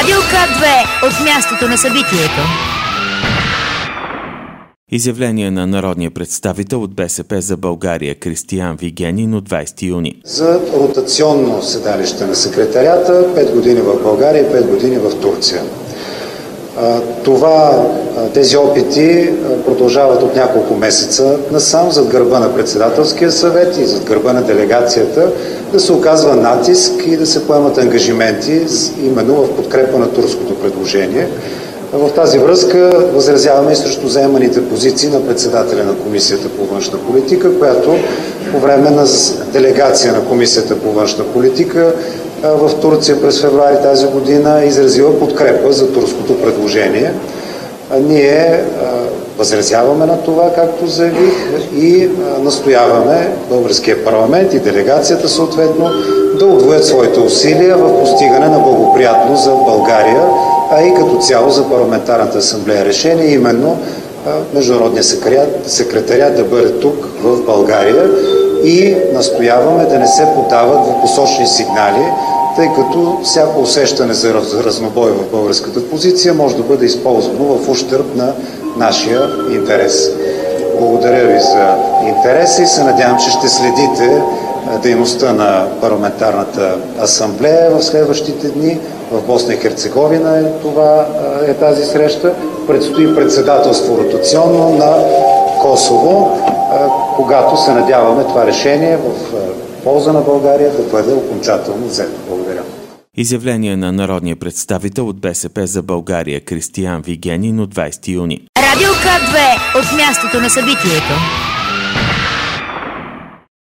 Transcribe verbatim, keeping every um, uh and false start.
Радио К две от мястото на събитието. Изявление на народния представител от БСП за България Кристиян Вигенин от двайсети юни. За ротационно седалище на секретарията, пет години в България и пет години в Турция. Това, тези опити продължават от няколко месеца насам зад гърба на председателския съвет и зад гърба на делегацията да се оказва натиск и да се поемат ангажименти именно в подкрепа на турското предложение. В тази връзка възразяваме и срещу заеманите позиции на председателя на Комисията по външна политика, която по време на делегация на Комисията по външна политика в Турция през февруари тази година изразила подкрепа за турското предложение. Ние възразяваме на това, както заявих, и настояваме българския парламент и делегацията съответно да удвоят своите усилия в постигане на благоприятно за България, а и като цяло за парламентарната асамблея решение, именно международният секретариат да бъде тук в България, и настояваме да не се подават двупосочни сигнали, тъй като всяко усещане за разнобой в българската позиция може да бъде използвано в ущърб на нашия интерес. Благодаря ви за интереса и се надявам, че ще следите дейността на парламентарната асамблея в следващите дни. В Босна и Херцеговина е, това, е тази среща. Предстои председателство ротационно на Косово, когато се надяваме това решение в полза на България да бъде окончателно взето. Благодаря. Изявление на народния представител от БСП за България Кристиян Вигенин от двайсети юни. Радио К две от мястото на събитието.